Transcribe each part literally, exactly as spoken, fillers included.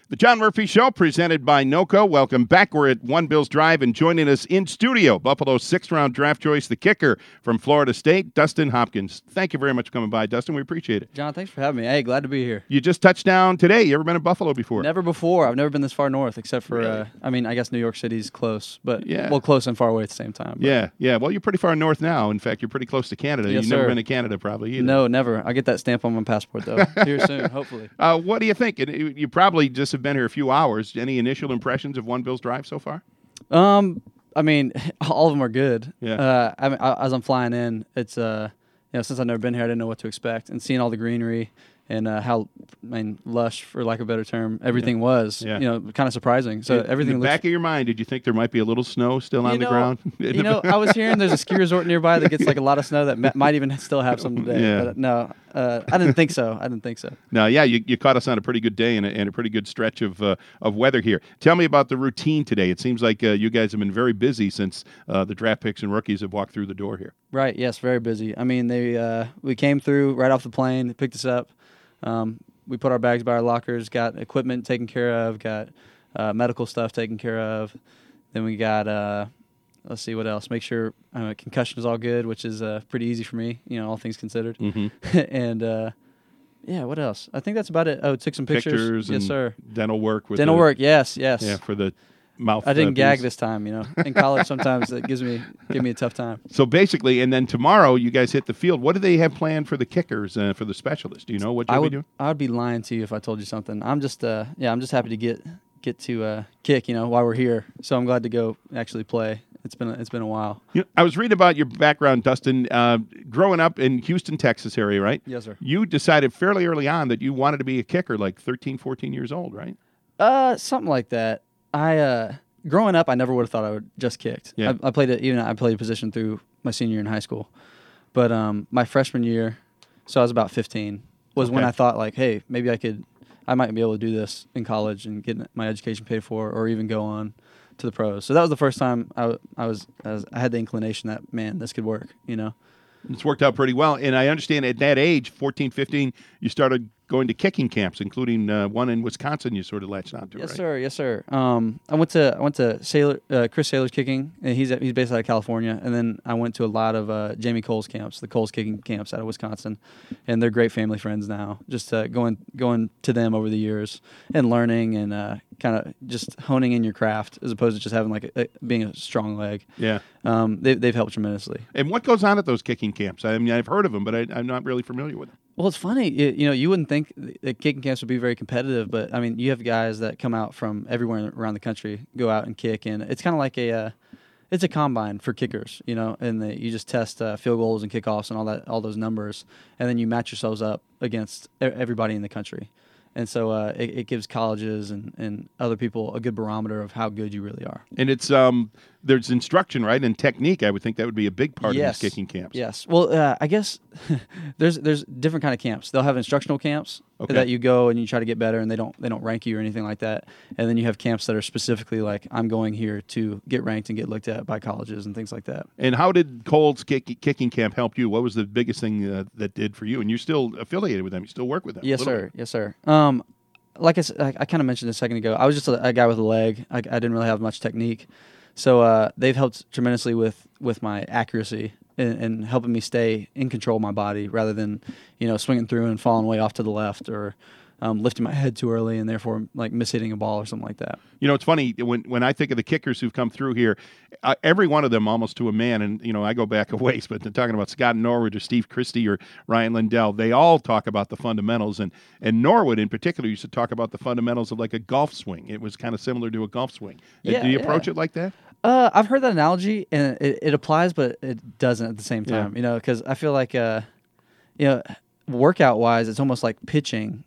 The John Murphy Show, presented by NOCO. Welcome back. We're at One Bills Drive, and joining us in studio, Buffalo's sixth-round draft choice, the kicker from Florida State, Dustin Hopkins. Thank you very much for coming by, Dustin. We appreciate it. John, thanks for having me. Hey, glad to be here. You just touched down today. You ever been to Buffalo before? Never before. I've never been this far north, except for, Really? uh, I mean, I guess New York City's close, but, Yeah. well, close and far away at the same time. But. Yeah, yeah. Well, you're pretty far north now. In fact, you're pretty close to Canada. Yes, You've never sir. been to Canada probably either. No, never. I'll get that stamp on my passport, though, here soon, hopefully. Uh, what do you think? And You you probably just have been here a few hours. Any initial impressions of One Bills Drive so far? Um, I mean, all of them are good. Yeah. Uh, I mean, I, as I'm flying in, it's, uh, you know, since I've never been here, I didn't know what to expect. And seeing all the greenery and uh, how, I mean, lush, for lack of a better term, everything was, Yeah. you know, kind of surprising. So in, everything in the looks back of your mind, did you think there might be a little snow still on You the know- ground? You know, I was hearing there's a ski resort nearby that gets like a lot of snow that ma- might even still have some today. Yeah. But no, uh, I didn't think so. I didn't think so. No, yeah, you, you caught us on a pretty good day and a, and a pretty good stretch of uh, of weather here. Tell me about the routine today. It seems like uh, you guys have been very busy since uh, the draft picks and rookies have walked through the door here. Right. Yes. Very busy. I mean, they uh, we came through right off the plane, they picked us up. Um, we put our bags by our lockers, got equipment taken care of, got uh, medical stuff taken care of. Then we got, uh, let's see what else. Make sure uh, concussion is all good, which is uh, pretty easy for me, you know, all things considered. Mm-hmm. and uh, yeah, what else? I think that's about it. Oh, took some pictures. Pictures yes, and sir. dental work. With Dental the, work. Yes. Yes. Yeah, for the mouth. I didn't uh, gag piece. this time, you know. In college, sometimes it gives me give me a tough time. So basically, and then tomorrow you guys hit the field. What do they have planned for the kickers, uh, for the specialists? Do you know what you'll I be would doing? I would be lying to you if I told you something. I'm just uh yeah, I'm just happy to get get to uh kick, you know, while we're here. So I'm glad to go actually play. It's been a, it's been a while. You know, I was reading about your background, Dustin. Uh, growing up in Houston, Texas area, right? Yes, sir. You decided fairly early on that you wanted to be a kicker, like thirteen, fourteen years old, right? Uh something like that. I uh growing up I never would have thought I would just kicked. Yeah. I, I played it even I played a position through my senior year in high school. But um my freshman year, so I was about fifteen, was when Okay. I thought like, hey, maybe I could I might be able to do this in college and get my education paid for, or even go on to the pros. So that was the first time I, w- I was, I was I had the inclination that, man, this could work, you know. It's worked out pretty well. And I understand at that age, fourteen, fifteen, you started going to kicking camps, including uh, one in Wisconsin you sort of latched onto, Yes, right? sir. Yes, sir. Um, I went to I went to Sailor uh, Chris Saylor's kicking, and he's he's based out of California. And then I went to a lot of uh, Jamie Cole's camps, the Cole's kicking camps out of Wisconsin, and they're great family friends now. Just uh, going going to them over the years and learning and uh, kind of just honing in your craft as opposed to just having like a, a, being a strong leg. Yeah. Um, they, they've helped tremendously. And what goes on at those kicking camps? I mean, I've heard of them, but I, I'm not really familiar with them. Well, it's funny. You, you know, you wouldn't think that kicking camps would be very competitive, but I mean, you have guys that come out from everywhere around the country, go out and kick, and it's kind of like a, uh, it's a combine for kickers, you know, and the, you just test uh, field goals and kickoffs and all that, all those numbers, and then you match yourselves up against e- everybody in the country, and so uh, it, it gives colleges and, and other people a good barometer of how good you really are. And it's um, there's instruction, right, and technique. I would think that would be a big part Yes. of these kicking camps. Yes. Well, uh, I guess there's there's different kind of camps. They'll have instructional camps Okay. that you go and you try to get better, and they don't they don't rank you or anything like that. And then you have camps that are specifically like, I'm going here to get ranked and get looked at by colleges and things like that. And how did Cole's kick, kicking camp help you? What was the biggest thing uh, that did for you? And you're still affiliated with them. You still work with them. a Yes, little sir. bit. Yes, sir. Um, like I, s- I, I kind of mentioned a second ago, I was just a, a guy with a leg. I, I didn't really have much technique. So uh, they've helped tremendously with, with my accuracy and, and helping me stay in control of my body rather than, you know, swinging through and falling way off to the left or um, lifting my head too early and therefore like mishitting a ball or something like that. You know, it's funny when when I think of the kickers who've come through here, uh, every one of them almost to a man, and you know, I go back a ways, but they're talking about Scott Norwood or Steve Christie or Ryan Lindell. They all talk about the fundamentals, and and Norwood in particular used to talk about the fundamentals of like a golf swing. It was kind of similar to a golf swing. Uh, Yeah, Do you yeah. approach it like that? Uh, I've heard that analogy, and it, it applies, but it doesn't at the same Yeah. time. You know, because I feel like, uh, you know, workout wise, it's almost like pitching,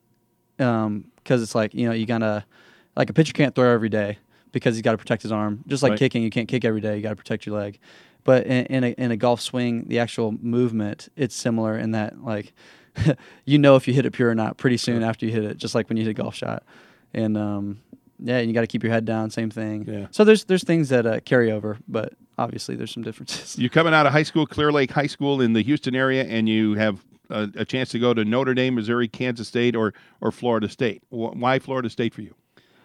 um, because it's like, you know, you gotta like a pitcher can't throw every day because he's got to protect his arm. Just like Right. kicking, you can't kick every day. You got to protect your leg. But in, in a in a golf swing, the actual movement, it's similar in that like, you know, if you hit it pure or not pretty soon after you hit it, just like when you hit a golf shot, and um. Yeah, and you got to keep your head down. Same thing. Yeah. So there's there's things that uh, carry over, but obviously there's some differences. You're coming out of high school, Clear Lake High School in the Houston area, and you have a, a chance to go to Notre Dame, Missouri, Kansas State, or or Florida State. Wh- Why Florida State for you?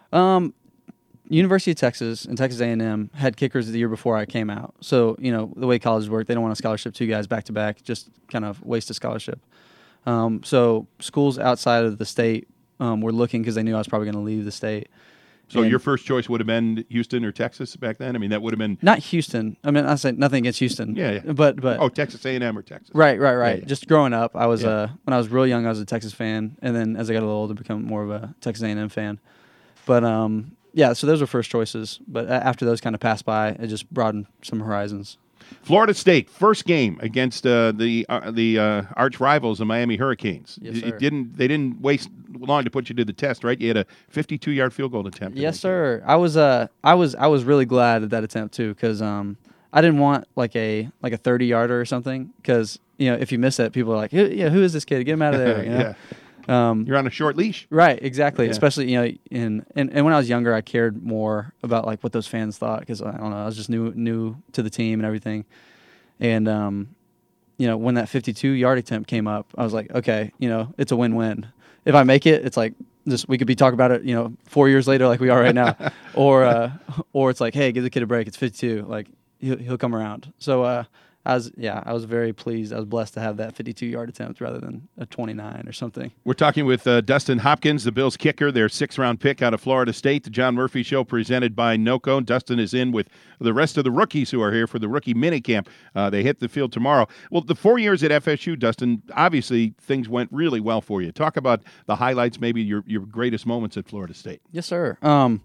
Um, University of Texas and Texas A and M had kickers the year before I came out. So, you know, the way colleges work, they don't want a scholarship two guys back to back, just kind of waste a scholarship. Um, so schools outside of the state um, were looking because they knew I was probably going to leave the state. So And your first choice would have been Houston or Texas back then? I mean, that would have been... not Houston. I mean, I say nothing against Houston. Yeah, yeah. But, but Oh, Texas A and M or Texas. right, right, right. Yeah, yeah. Just growing up, I was Yeah. uh, when I was real young, I was a Texas fan, and then as I got a little older, become more of a Texas A and M fan. But um, yeah, so those were first choices. But a- after those kind of passed by, it just broadened some horizons. Florida State, first game against uh, the uh, the uh, arch rivals, the Miami Hurricanes. Yes, It- sir. it didn't they didn't waste long to put you to the test, right? You had a fifty-two yard field goal attempt. in Yes, that sir. I was uh, I was I was really glad at that attempt too, because um, I didn't want like a like a thirty yarder or something, because you know if you miss it, people are like, who, yeah, who is this kid? Get him out of there. You know? yeah, Um, you're on a short leash. Right, exactly. Yeah. Especially, you know, in and, and when I was younger, I cared more about like what those fans thought, because I don't know, I was just new new to the team and everything. And um, you know, when that fifty-two yard attempt came up, I was like, okay, you know, it's a win-win. If I make it, it's like just we could be talking about it, you know, four years later, like we are right now, or uh, or it's like, hey, give the kid a break. It's fifty-two, like he'll he'll come around. So uh, I was yeah, I was very pleased. I was blessed to have that fifty-two yard attempt rather than a twenty-nine or something. We're talking with uh, Dustin Hopkins, the Bills kicker, their sixth round pick out of Florida State. The John Murphy Show presented by NOCO. Dustin is in with the rest of the rookies who are here for the rookie minicamp. Uh, they hit the field tomorrow. Well, the four years at F S U, Dustin, obviously things went really well for you. Talk about the highlights, maybe your, your greatest moments at Florida State. Yes, sir. Um,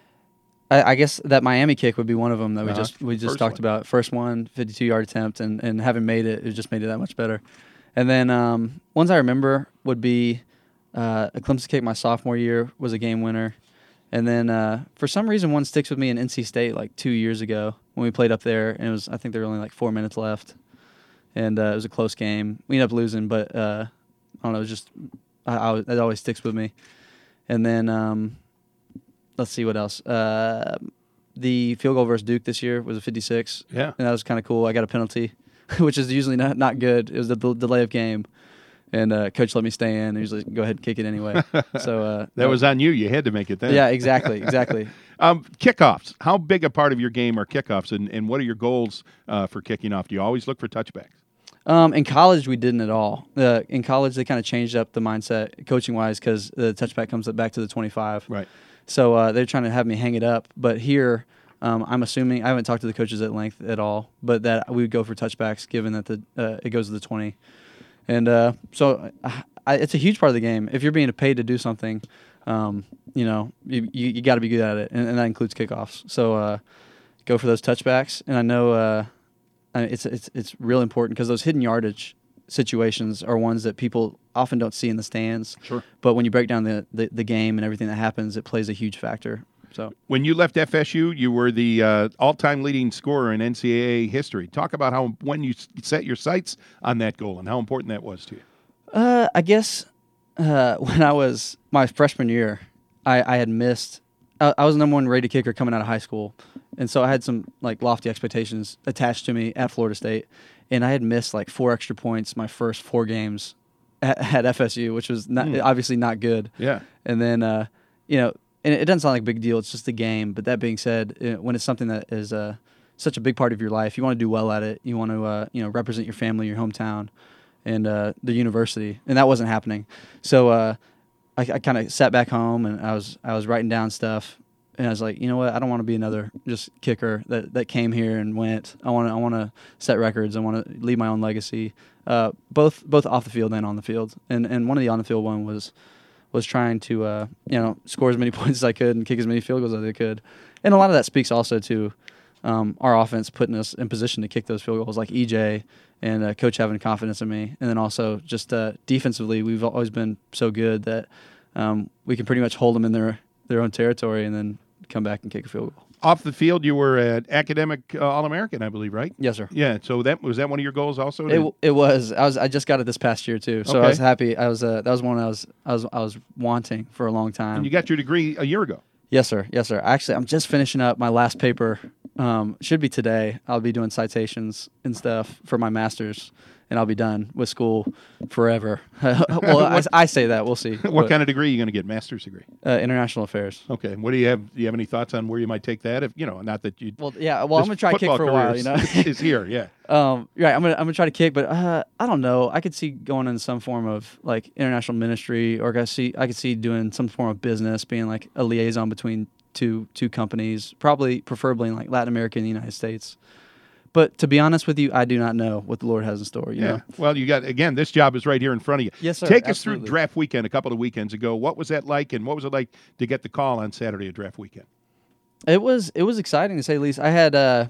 I, I guess that Miami kick would be one of them that we Uh-huh. just we just First talked one. about. First one, fifty-two yard attempt, and, and having made it, it just made it that much better. And then um, ones I remember would be uh, a Clemson kick my sophomore year was a game winner. And then uh, for some reason, one sticks with me in N C State like two years ago when we played up there, and it was I think there were only like four minutes left, and uh, it was a close game. We ended up losing, but uh, I don't know, it was just I, I, it always sticks with me. And then um, let's see what else. Uh, the field goal versus Duke this year was a fifty-six, Yeah. and that was kind of cool. I got a penalty, which is usually not, not good. It was the del- delay of game, and uh, coach let me stay in. He was like, "Go ahead and kick it anyway." So uh, That was on you. You had to make it then. yeah, exactly, exactly. Um, kickoffs. How big a part of your game are kickoffs, and, and what are your goals uh, for kicking off? Do you always look for touchbacks? Um, in college, we didn't at all. Uh, in college, they kind of changed up the mindset coaching-wise because the touchback comes back to the twenty-five. Right. So uh, they're trying to have me hang it up. But here, um, I'm assuming, I haven't talked to the coaches at length at all, but that we would go for touchbacks given that the uh, it goes to the twenty. And uh, so I, I, it's a huge part of the game. If you're being paid to do something, um, you know, you, you, you got to be good at it, and, and that includes kickoffs. So uh, go for those touchbacks. And I know uh, I mean, it's, it's, it's real important because those hidden yardage situations are ones that people often don't see in the stands. Sure. But when you break down the, the, the game and everything that happens, it plays a huge factor. So When you left F S U, you were the uh, all-time leading scorer in N C double A history. Talk about how when you s- set your sights on that goal and how important that was to you. uh, I guess uh, when I was my freshman year, I, I had missed. I, I was the number one rated kicker coming out of high school, and so I had some like lofty expectations attached to me at Florida State, and I had missed like four extra points my first four games at, at F S U, which was not, Hmm. obviously not good. Yeah. And then, uh, you know, and it doesn't sound like a big deal. It's just a game. But that being said, uh, when it's something that is uh, such a big part of your life, you want to do well at it. You want to, uh, you know, represent your family, your hometown, and uh, the university. And that wasn't happening. So uh, I, I kind of sat back home and I was I was writing down stuff. And I was like, you know what? I don't want to be another just kicker that, that came here and went. I want to I want to set records. I want to leave my own legacy, uh, both both off the field and on the field. And and one of the on the field one was was trying to uh, you know score as many points as I could and kick as many field goals as I could. And a lot of that speaks also to um, our offense putting us in position to kick those field goals, like E J and uh, coach having confidence in me. And then also just uh, defensively, we've always been so good that um, we can pretty much hold them in their their own territory and then come back and kick a field goal. Off the field, you were an academic uh, All-American, I believe, right? Yes, sir. Yeah. So that was that one of your goals also? It, it was. I was. I just got it this past year too, so Okay. I was happy. I was. Uh, that was one I was. I was. I was wanting for a long time. and you got your degree a year ago. Yes, sir. Yes, sir. Actually, I'm just finishing up my last paper Um, should be today. I'll be doing citations and stuff for my master's, and I'll be done with school forever. well, I, I say that. We'll see. What But, kind of degree are you going to get? Master's degree? uh, international affairs. Okay. What do you have? Do you have any thoughts on where you might take that? If you know, not that you. Well, yeah. Well, I'm this gonna try to kick football for a career while. You know, is, is here. Yeah. Um, right. I'm gonna I'm gonna try to kick, but uh, I don't know. I could see going in some form of like international ministry, or I could see I could see doing some form of business, being like a liaison between two two companies, probably preferably in like Latin America and the United States. But to be honest with you, I do not know what the Lord has in store. You Yeah. know? Well, you got again. This job is right here in front of you. Yes, sir. Take us through Absolutely. draft weekend a couple of weekends ago. What was that like, and what was it like to get the call on Saturday at draft weekend? It was it was exciting to say the least. I had uh,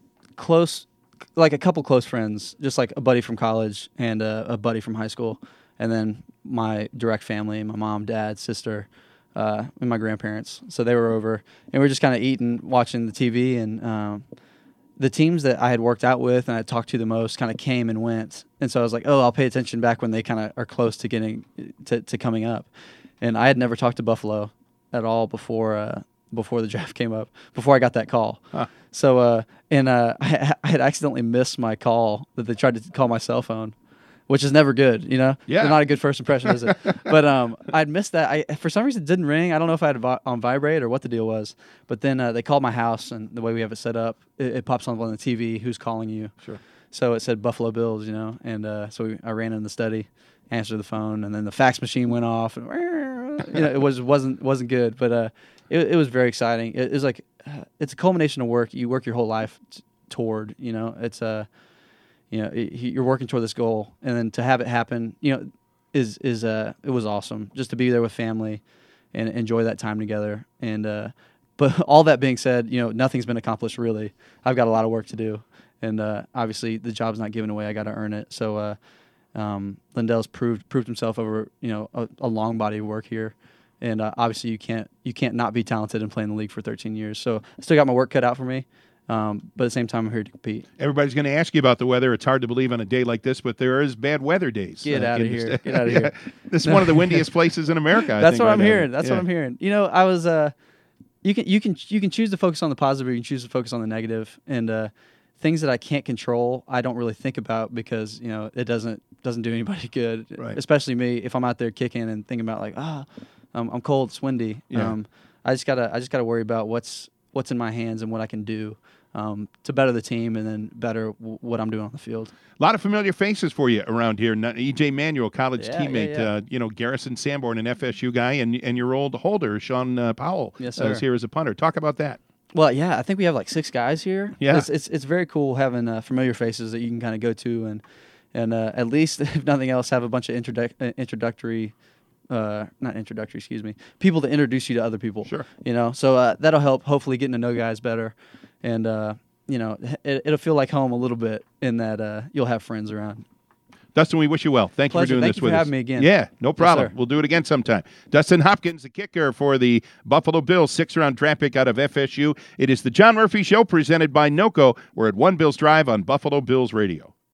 close, like a couple close friends, just like a buddy from college and a, a buddy from high school, and then my direct family, my mom, dad, sister, uh, and my grandparents. So they were over, and we were just kind of eating, watching the T V, and um, the teams that I had worked out with and I talked to the most kind of came and went. And so I was like, oh, I'll pay attention back when they kind of are close to getting to, to coming up. And I had never talked to Buffalo at all before uh, before the draft came up, before I got that call. Huh. So, uh, and uh, I, I had accidentally missed my call that they tried to call my cell phone, which is never good, you know? Yeah. They're not a good first impression, is it? But um, I'd missed that. I For some reason, it didn't ring. I don't know if I had it vi- on vibrate or what the deal was. But then uh, they called my house, and the way we have it set up, it, it pops on on the T V, who's calling you. Sure. So it said Buffalo Bills, you know? And uh, so we, I ran in the study, answered the phone, and then the fax machine went off. And, you know, it was, wasn't wasn't good, but uh, it, it was very exciting. It, it was like, uh, it's a culmination of work. You work your whole life t- toward, you know? It's a... Uh, You know, it, you're working toward this goal, and then to have it happen, you know, is is uh, it was awesome just to be there with family and enjoy that time together. And uh, but all that being said, you know, nothing's been accomplished really. I've got a lot of work to do, and uh, obviously the job's not given away. I got to earn it. So uh, um, Lindell's proved proved himself over, you know, a, a long body of work here. And uh, obviously you can't you can't not be talented and play in the league for thirteen years. So I still got my work cut out for me. Um, but at the same time, I'm here to compete. Everybody's going to ask you about the weather. It's hard to believe on a day like this, but there is bad weather days. Get uh, out of in here. this- Get out of Yeah. here. This is one of the windiest places in America. I That's think, what right I'm now. hearing. That's Yeah. what I'm hearing. You know, I was. Uh, you can you can you can choose to focus on the positive, or you can choose to focus on the negative. And uh, things that I can't control, I don't really think about because you know it doesn't doesn't do anybody good. Right. Especially me if I'm out there kicking and thinking about like ah, um, I'm cold, it's windy. Yeah. Um, I just gotta I just gotta worry about what's what's in my hands and what I can do. Um, to better the team and then better w- what I'm doing on the field. A lot of familiar faces for you around here. N- E J Manuel, college Yeah, yeah, teammate. yeah. Uh, you know, Garrison Sanborn, an F S U guy, and and your old holder, Sean uh, Powell, Yes, uh, is sir. here as a punter. Talk about that. Well, yeah, I think we have like six guys here. Yeah. it's it's, it's very cool having uh, familiar faces that you can kind of go to and and uh, at least if nothing else have a bunch of introduc- uh, introductory. Uh, not introductory, excuse me. People to introduce you to other people. Sure. You know, so uh, that'll help. Hopefully, getting to know guys better, and uh, you know, it, it'll feel like home a little bit in that uh, you'll have friends around. Dustin, we wish you well. Thank Pleasure. you for doing Thank this you for with us. having me again. Yeah, no problem. sir. We'll do it again sometime. Dustin Hopkins, the kicker for the Buffalo Bills, sixth-round draft pick out of F S U. It is the John Murphy Show presented by NOCO. We're at One Bills Drive on Buffalo Bills Radio.